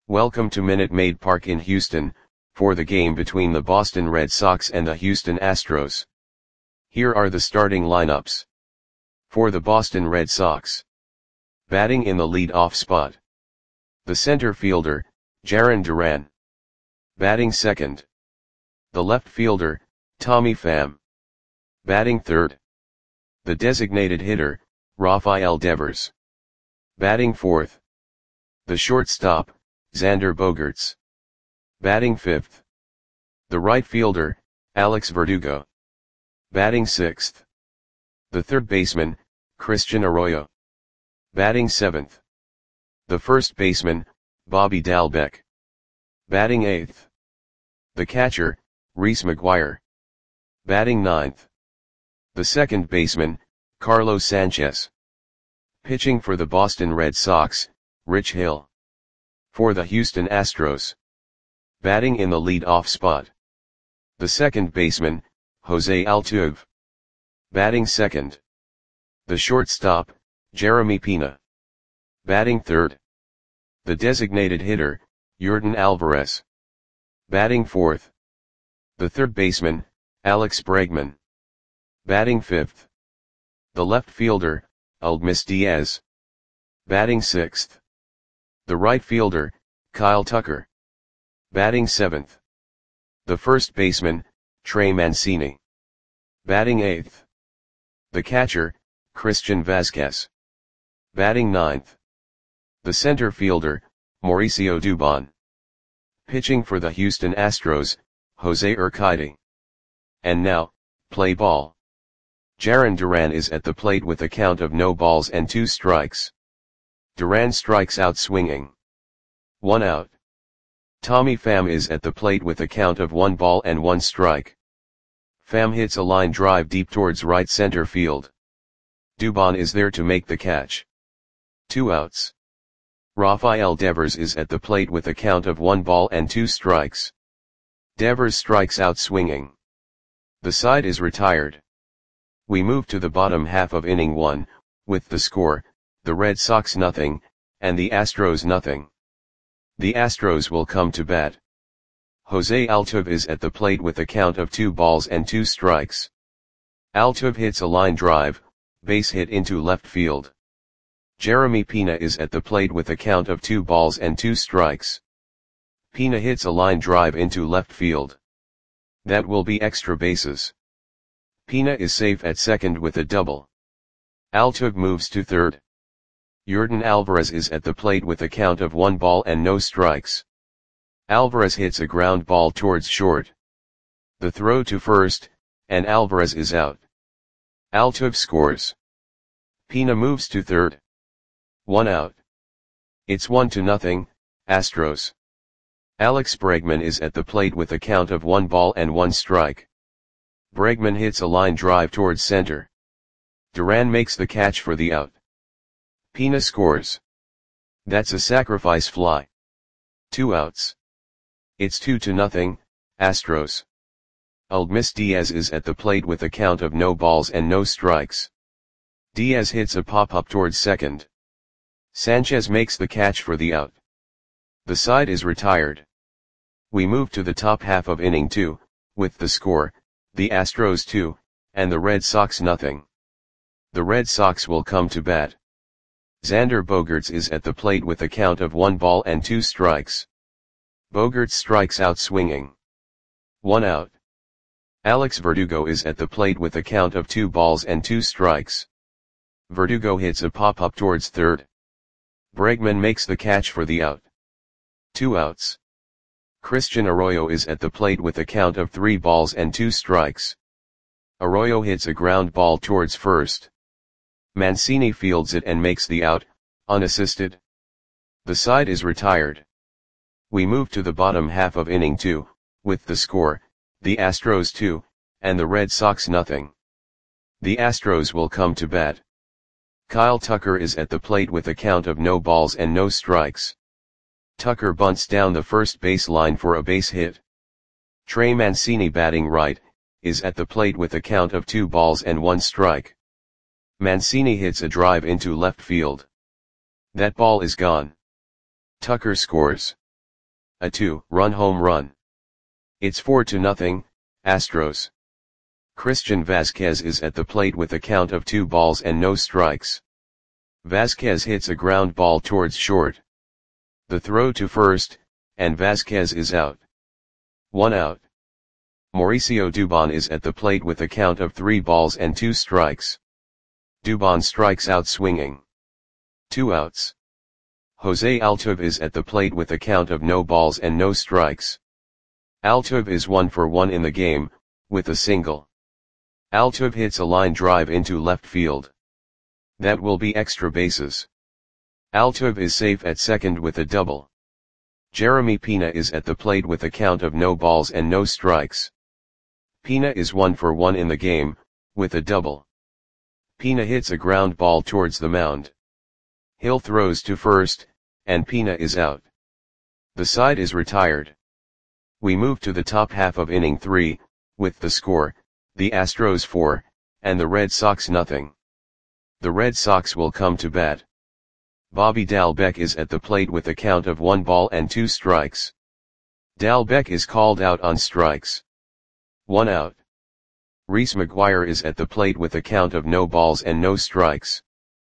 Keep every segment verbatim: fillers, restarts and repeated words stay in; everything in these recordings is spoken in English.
Welcome to Minute Maid Park in Houston, for the game between the Boston Red Sox and the Houston Astros. Here are the starting lineups. For the Boston Red Sox. Batting in the lead-off spot. The center fielder, Jarren Duran. Batting second. The left fielder, Tommy Pham. Batting third. The designated hitter, Rafael Devers. Batting fourth. The shortstop, Xander Bogaerts. Batting fifth. The right fielder, Alex Verdugo. Batting sixth. The third baseman, Christian Arroyo. Batting seventh. The first baseman, Bobby Dalbec. Batting eighth. The catcher, Reese McGuire. Batting ninth. The second baseman, Carlos Sanchez. Pitching for the Boston Red Sox, Rich Hill. For the Houston Astros. Batting in the lead-off spot. The second baseman, Jose Altuve. Batting second. The shortstop, Jeremy Pena. Batting third. The designated hitter, Yordan Alvarez. Batting fourth. The third baseman, Alex Bregman. Batting fifth. The left fielder, Aledmys Diaz. Batting sixth. The right fielder, Kyle Tucker. Batting seventh. The first baseman, Trey Mancini. Batting eighth. The catcher, Christian Vazquez. Batting ninth. The center fielder, Mauricio Dubon. Pitching for the Houston Astros, Jose Urquidy. And now, play ball. Jarren Duran is at the plate with a count of no balls and two strikes. Duran strikes out swinging. One out. Tommy Pham is at the plate with a count of one ball and one strike. Pham hits a line drive deep towards right center field. Dubon is there to make the catch. Two outs. Rafael Devers is at the plate with a count of one ball and two strikes. Devers strikes out swinging. The side is retired. We move to the bottom half of inning one, with the score, the Red Sox nothing, and the Astros nothing. The Astros will come to bat. Jose Altuve is at the plate with a count of two balls and two strikes. Altuve hits a line drive, base hit into left field. Jeremy Pena is at the plate with a count of two balls and two strikes. Pena hits a line drive into left field. That will be extra bases. Pena is safe at second with a double. Altuve moves to third. Yordan Alvarez is at the plate with a count of one ball and no strikes. Alvarez hits a ground ball towards short. The throw to first, and Alvarez is out. Altuve scores. Pena moves to third. One out. It's one to nothing, Astros. Alex Bregman is at the plate with a count of one ball and one strike. Bregman hits a line drive towards center. Duran makes the catch for the out. Pena scores. That's a sacrifice fly. Two outs. It's two to nothing, Astros. Aledmys Diaz is at the plate with a count of no balls and no strikes. Diaz hits a pop-up towards second. Sanchez makes the catch for the out. The side is retired. We move to the top half of inning two, with the score, the Astros two, and the Red Sox nothing. The Red Sox will come to bat. Xander Bogaerts is at the plate with a count of one ball and two strikes. Bogaerts strikes out swinging. One out. Alex Verdugo is at the plate with a count of two balls and two strikes. Verdugo hits a pop-up towards third. Bregman makes the catch for the out. Two outs. Christian Arroyo is at the plate with a count of three balls and two strikes. Arroyo hits a ground ball towards first. Mancini fields it and makes the out, unassisted. The side is retired. We move to the bottom half of inning two, with the score, the Astros two, and the Red Sox nothing. The Astros will come to bat. Kyle Tucker is at the plate with a count of no balls and no strikes. Tucker bunts down the first base line for a base hit. Trey Mancini, batting right, is at the plate with a count of two balls and one strike. Mancini hits a drive into left field. That ball is gone. Tucker scores. a two-run home run. It's four to nothing, Astros. Christian Vazquez is at the plate with a count of two balls and no strikes. Vazquez hits a ground ball towards short. The throw to first, and Vazquez is out. One out. Mauricio Dubon is at the plate with a count of three balls and two strikes. Dubon strikes out swinging. Two outs. Jose Altuve is at the plate with a count of no balls and no strikes. Altuve is one for one in the game, with a single. Altuve hits a line drive into left field. That will be extra bases. Altuve is safe at second with a double. Jeremy Pena is at the plate with a count of no balls and no strikes. Pena is one for one in the game, with a double. Pena hits a ground ball towards the mound. Hill throws to first, and Pena is out. The side is retired. We move to the top half of inning three, with the score, the Astros four, and the Red Sox nothing. The Red Sox will come to bat. Bobby Dalbec is at the plate with a count of one ball and two strikes. Dalbec is called out on strikes. One out. Reese McGuire is at the plate with a count of no balls and no strikes.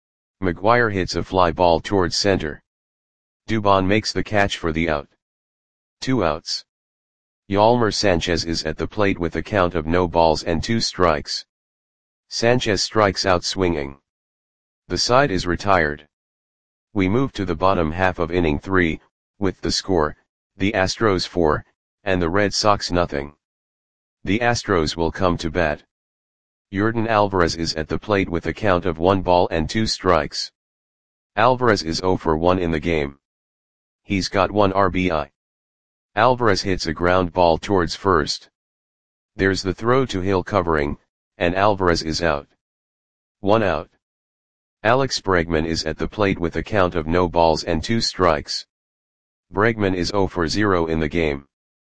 McGuire hits a fly ball towards center. Dubon makes the catch for the out. Two outs. Yolmer Sanchez is at the plate with a count of no balls and two strikes. Sanchez strikes out swinging. The side is retired. We move to the bottom half of inning three, with the score, the Astros four, and the Red Sox nothing. The Astros will come to bat. Yordan Alvarez is at the plate with a count of one ball and two strikes. Alvarez is zero for one in the game. He's got one R B I. Alvarez hits a ground ball towards first. There's the throw to Hill covering, and Alvarez is out. One out. Alex Bregman is at the plate with a count of no balls and two strikes. Bregman is zero for zero in the game.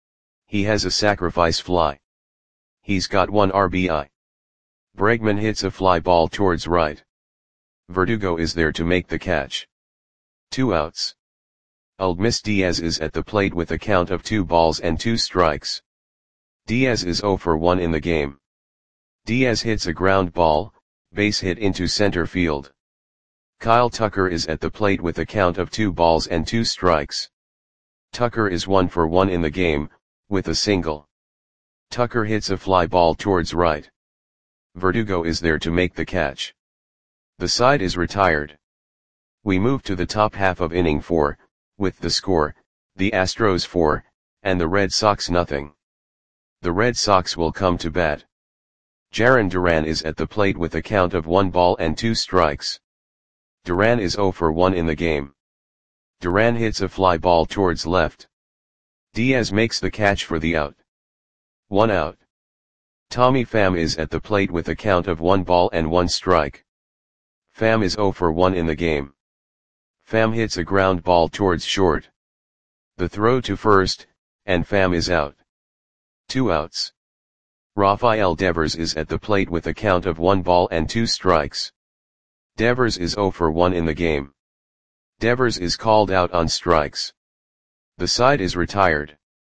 He has a sacrifice fly. He's got one R B I. Bregman hits a fly ball towards right. Verdugo is there to make the catch. Two outs. Aledmys Diaz is at the plate with a count of two balls and two strikes. Diaz is zero for one in the game. Diaz hits a ground ball, base hit into center field. Kyle Tucker is at the plate with a count of two balls and two strikes. Tucker is one for one in the game, with a single. Tucker hits a fly ball towards right. Verdugo is there to make the catch. The side is retired. We move to the top half of inning four, with the score, the Astros four, and the Red Sox nothing. The Red Sox will come to bat. Jarren Duran is at the plate with a count of one ball and two strikes. Duran is zero for one in the game. Duran hits a fly ball towards left. Diaz makes the catch for the out. One out. Tommy Pham is at the plate with a count of one ball and one strike. Pham is zero for one in the game. Pham hits a ground ball towards short. The throw to first, and Pham is out. Two outs. Rafael Devers is at the plate with a count of one ball and two strikes. Devers is zero for one in the game. Devers is called out on strikes. The side is retired.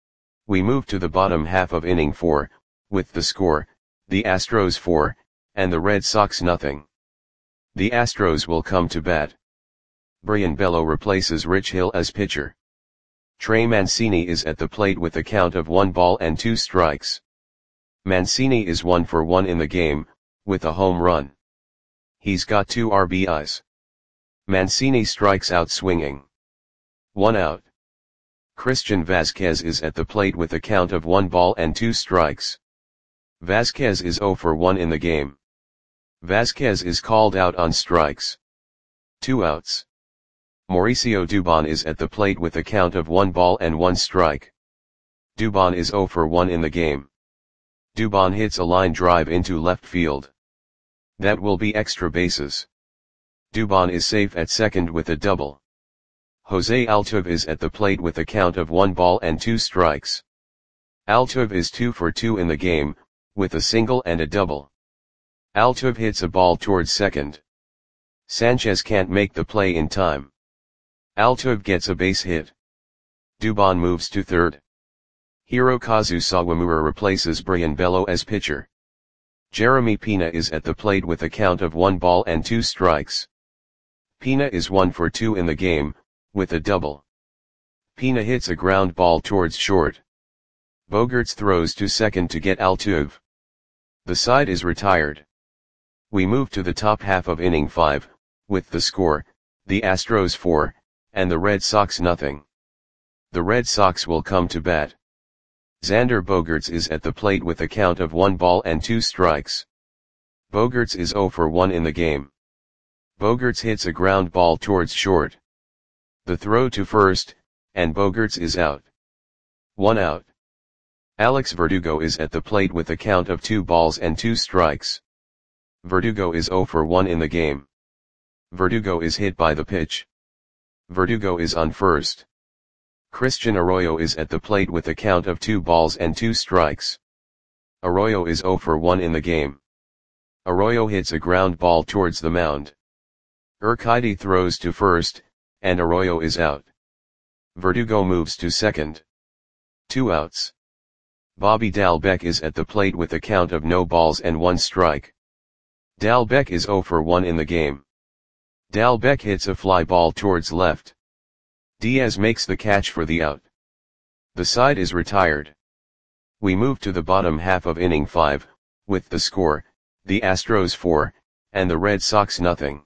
We move to the bottom half of inning four, with the score, the Astros four, and the Red Sox nothing. The Astros will come to bat. Brian Bello replaces Rich Hill as pitcher. Trey Mancini is at the plate with a count of one ball and two strikes. Mancini is one for one in the game, with a home run. He's got two R B Is. Mancini strikes out swinging. One out. Christian Vazquez is at the plate with a count of one ball and two strikes. Vazquez is zero for one in the game. Vazquez is called out on strikes. Two outs. Mauricio Dubon is at the plate with a count of one ball and one strike. Dubon is zero for one in the game. Dubon hits a line drive into left field. That will be extra bases. Dubon is safe at second with a double. Jose Altuve is at the plate with a count of one ball and two strikes. Altuve is two for two in the game, with a single and a double. Altuve hits a ball towards second. Sanchez can't make the play in time. Altuve gets a base hit. Dubon moves to third. Hirokazu Sawamura replaces Brian Bello as pitcher. Jeremy Pina is at the plate with a count of one ball and two strikes. Pina is one for two in the game, with a double. Pina hits a ground ball towards short. Bogaerts throws to second to get Altuve. The side is retired. We move to the top half of inning five, with the score, the Astros four, and the Red Sox nothing. The Red Sox will come to bat. Xander Bogaerts is at the plate with a count of one ball and two strikes. Bogaerts is zero for one in the game. Bogaerts hits a ground ball towards short. The throw to first, and Bogaerts is out. One out. Alex Verdugo is at the plate with a count of two balls and two strikes. Verdugo is zero for one in the game. Verdugo is hit by the pitch. Verdugo is on first. Christian Arroyo is at the plate with a count of two balls and two strikes. Arroyo is zero for one in the game. Arroyo hits a ground ball towards the mound. Urquidy throws to first, and Arroyo is out. Verdugo moves to second. Two outs. Bobby Dalbec is at the plate with a count of no balls and one strike. Dalbec is zero for one in the game. Dalbec hits a fly ball towards left. Diaz makes the catch for the out. The side is retired. We move to the bottom half of inning five, with the score, the Astros four, and the Red Sox nothing.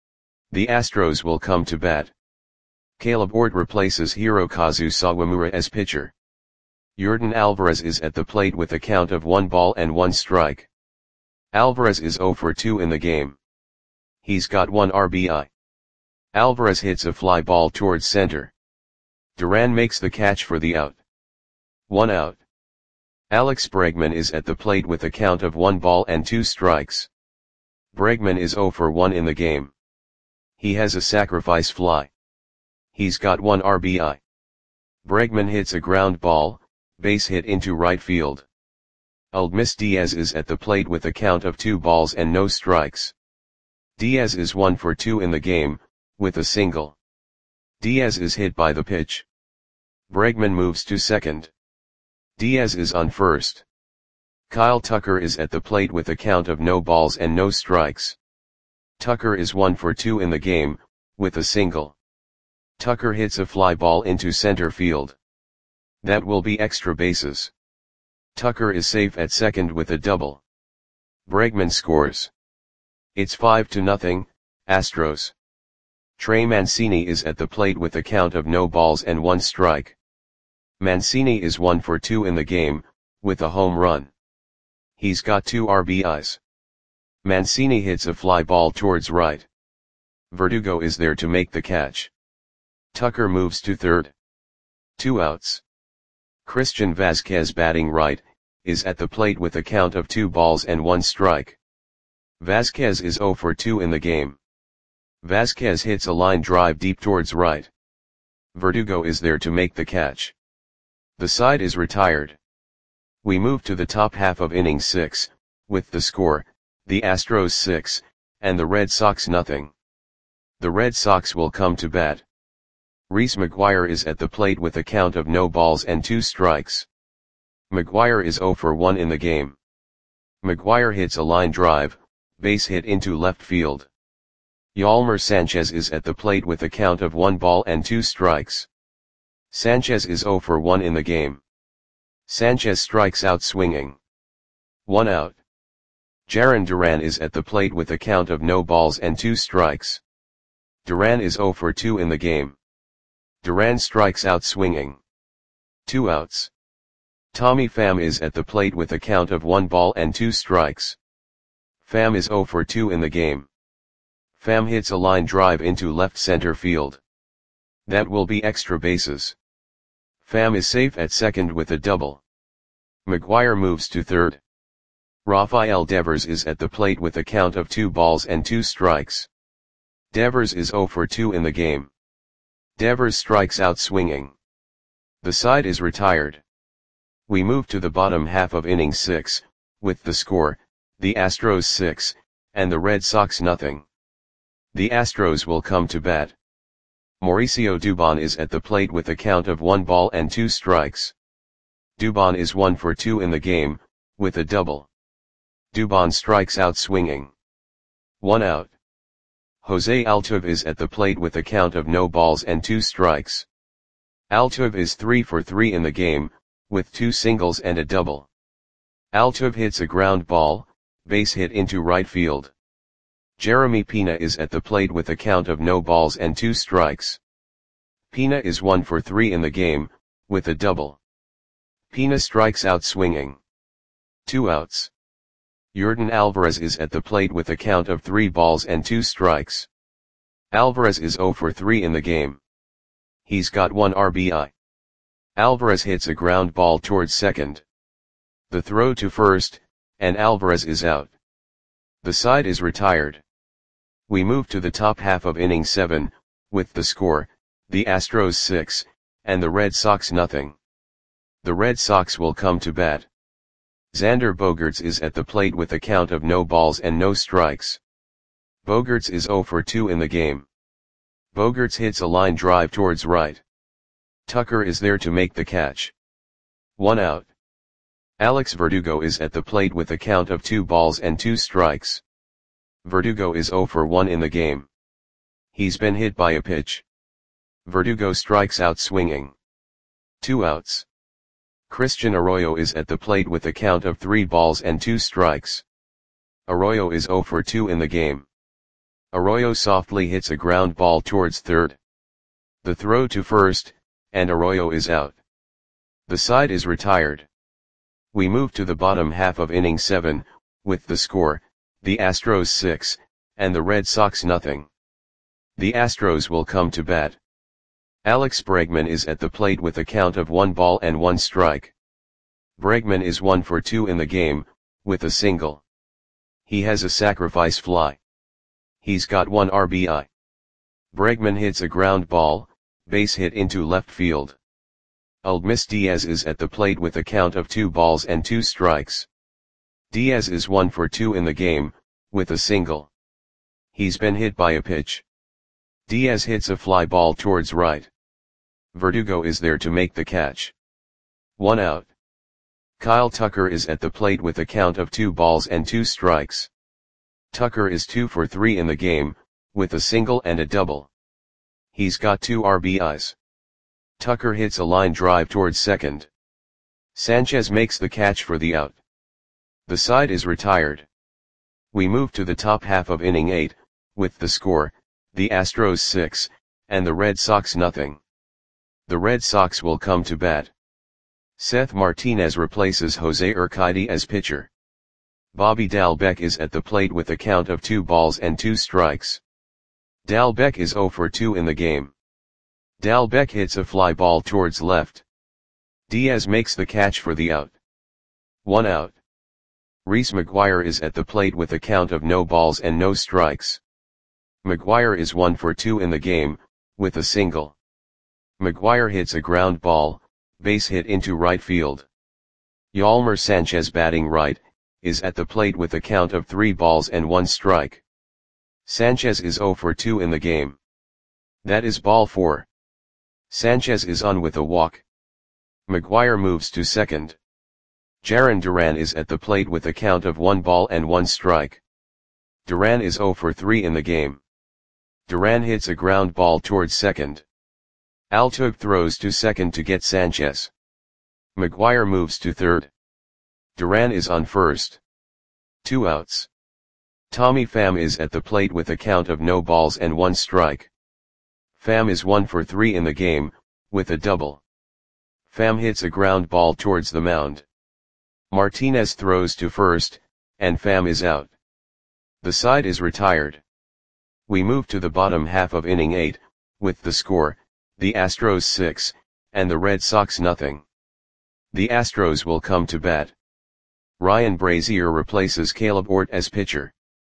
The Astros will come to bat. Caleb Ort replaces Hirokazu Sawamura as pitcher. Yordan Alvarez is at the plate with a count of one ball and one strike. Alvarez is zero for two in the game. He's got one R B I. Alvarez hits a fly ball towards center. Duran makes the catch for the out. One out. Alex Bregman is at the plate with a count of one ball and two strikes. Bregman is zero for one in the game. He has a sacrifice fly. He's got one R B I. Bregman hits a ground ball, base hit into right field. Aledmys Diaz is at the plate with a count of two balls and no strikes. Diaz is one for two in the game, with a single. Diaz is hit by the pitch. Bregman moves to second. Diaz is on first. Kyle Tucker is at the plate with a count of no balls and no strikes. Tucker is one for two in the game, with a single. Tucker hits a fly ball into center field. That will be extra bases. Tucker is safe at second with a double. Bregman scores. It's five to nothing, Astros. Trey Mancini is at the plate with a count of no balls and one strike. Mancini is one for two in the game, with a home run. He's got two R B Is. Mancini hits a fly ball towards right. Verdugo is there to make the catch. Tucker moves to third. Two outs. Christian Vasquez, batting right, is at the plate with a count of two balls and one strike. Vasquez is zero for two in the game. Vasquez hits a line drive deep towards right. Verdugo is there to make the catch. The side is retired. We move to the top half of inning six, with the score, the Astros six, and the Red Sox nothing. The Red Sox will come to bat. Reese McGuire is at the plate with a count of no balls and two strikes. McGuire is zero for one in the game. McGuire hits a line drive, base hit into left field. Yolmer Sanchez is at the plate with a count of one ball and two strikes. Sanchez is zero for one in the game. Sanchez strikes out swinging. One out. Jarren Duran is at the plate with a count of no balls and two strikes. Duran is zero for two in the game. Duran strikes out swinging. Two outs. Tommy Pham is at the plate with a count of one ball and two strikes. Pham is zero for two in the game. Pham hits a line drive into left center field. That will be extra bases. Pham is safe at second with a double. McGuire moves to third. Rafael Devers is at the plate with a count of two balls and two strikes. Devers is zero for two in the game. Devers strikes out swinging. The side is retired. We move to the bottom half of inning six, with the score, the Astros six, and the Red Sox nothing. The Astros will come to bat. Mauricio Dubon is at the plate with a count of one ball and two strikes. Dubon is one for two in the game, with a double. Dubon strikes out swinging. One out. Jose Altuve is at the plate with a count of no balls and two strikes. Altuve is three for three in the game, with two singles and a double. Altuve hits a ground ball, base hit into right field. Jeremy Pena is at the plate with a count of no balls and two strikes. Pena is one for three in the game, with a double. Pena strikes out swinging. Two outs. Yordan Alvarez is at the plate with a count of three balls and two strikes. Alvarez is zero for three in the game. He's got one R B I. Alvarez hits a ground ball towards second. The throw to first, and Alvarez is out. The side is retired. We move to the top half of inning seven, with the score, the Astros six, and the Red Sox nothing. The Red Sox will come to bat. Xander Bogaerts is at the plate with a count of no balls and no strikes. Bogaerts is zero for two in the game. Bogaerts hits a line drive towards right. Tucker is there to make the catch. One out. Alex Verdugo is at the plate with a count of two balls and two strikes. Verdugo is zero for one in the game. He's been hit by a pitch. Verdugo strikes out swinging. Two outs. Christian Arroyo is at the plate with a count of three balls and two strikes. Arroyo is zero for two in the game. Arroyo softly hits a ground ball towards third. The throw to first, and Arroyo is out. The side is retired. We move to the bottom half of inning seven, with the score, the Astros six, and the Red Sox nothing. The Astros will come to bat. Alex Bregman is at the plate with a count of one ball and one strike. Bregman is one for two in the game, with a single. He has a sacrifice fly. He's got one R B I. Bregman hits a ground ball, base hit into left field. Aledmys Diaz is at the plate with a count of two balls and two strikes. Diaz is one for two in the game, with a single. He's been hit by a pitch. Diaz hits a fly ball towards right. Verdugo is there to make the catch. One out. Kyle Tucker is at the plate with a count of two balls and two strikes. Tucker is two for three in the game, with a single and a double. He's got two R B Is. Tucker hits a line drive towards second. Sanchez makes the catch for the out. The side is retired. We move to the top half of inning eight, with the score, the Astros six, and the Red Sox nothing. The Red Sox will come to bat. Seth Martinez replaces Jose Urquidy as pitcher. Bobby Dalbec is at the plate with a count of two balls and two strikes. Dalbec is zero for two in the game. Dalbec hits a fly ball towards left. Diaz makes the catch for the out. One out. Reese McGuire is at the plate with a count of no balls and no strikes. McGuire is one for two in the game, with a single. McGuire hits a ground ball, base hit into right field. Yolmer Sanchez, batting right, is at the plate with a count of three balls and one strike. Sanchez is zero for two in the game. That is ball four. Sanchez is on with a walk. McGuire moves to second. Jarren Duran is at the plate with a count of one ball and one strike. Duran is zero for three in the game. Duran hits a ground ball towards second. Altuve throws to second to get Sanchez. McGuire moves to third. Duran is on first. Two outs. Tommy Pham is at the plate with a count of no balls and one strike. Pham is one for three in the game, with a double. Pham hits a ground ball towards the mound. Martinez throws to first, and Pham is out. The side is retired. We move to the bottom half of inning eight, with the score, the Astros six, and the Red Sox nothing. The Astros will come to bat. Ryan Brazier replaces Caleb Ort as pitcher.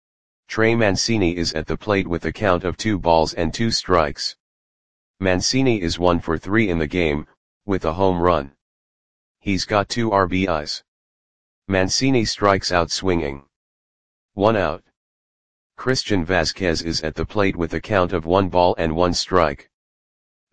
Trey Mancini is at the plate with a count of two balls and two strikes. Mancini is one for three in the game, with a home run. He's got two R B Is. Mancini strikes out swinging. One out. Christian Vasquez is at the plate with a count of one ball and one strike.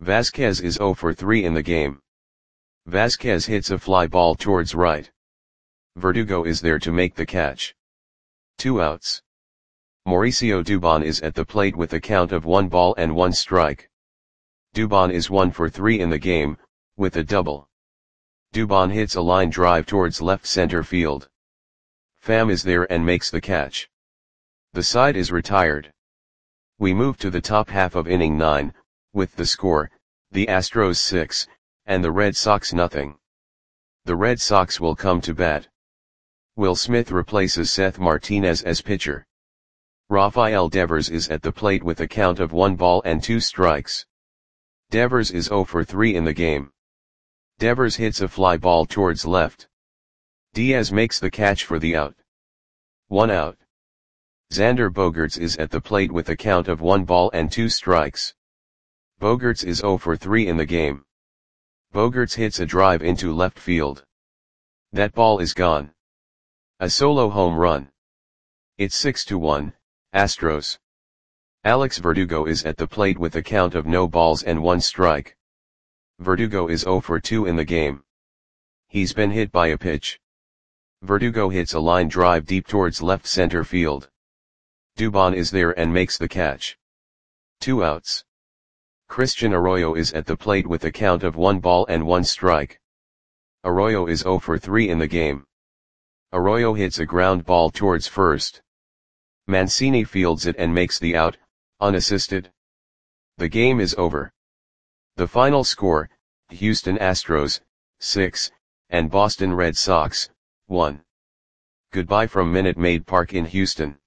Vasquez is zero for three in the game. Vasquez hits a fly ball towards right. Verdugo is there to make the catch. Two outs. Mauricio Dubon is at the plate with a count of one ball and one strike. Dubon is one for three in the game, with a double. Dubon hits a line drive towards left center field. Pham is there and makes the catch. The side is retired. We move to the top half of inning nine, with the score, the Astros six, and the Red Sox nothing. The Red Sox will come to bat. Will Smith replaces Seth Martinez as pitcher. Rafael Devers is at the plate with a count of one ball and two strikes. Devers is zero for three in the game. Devers hits a fly ball towards left. Diaz makes the catch for the out. One out. Xander Bogaerts is at the plate with a count of one ball and two strikes. Bogaerts is zero for three in the game. Bogaerts hits a drive into left field. That ball is gone. A solo home run. It's six to one, Astros. Alex Verdugo is at the plate with a count of no balls and one strike. Verdugo is zero for two in the game. He's been hit by a pitch. Verdugo hits a line drive deep towards left center field. Dubon is there and makes the catch. Two outs. Christian Arroyo is at the plate with a count of one ball and one strike. Arroyo is zero for three in the game. Arroyo hits a ground ball towards first. Mancini fields it and makes the out, unassisted. The game is over. The final score, Houston Astros, six, and Boston Red Sox, one. Goodbye from Minute Maid Park in Houston.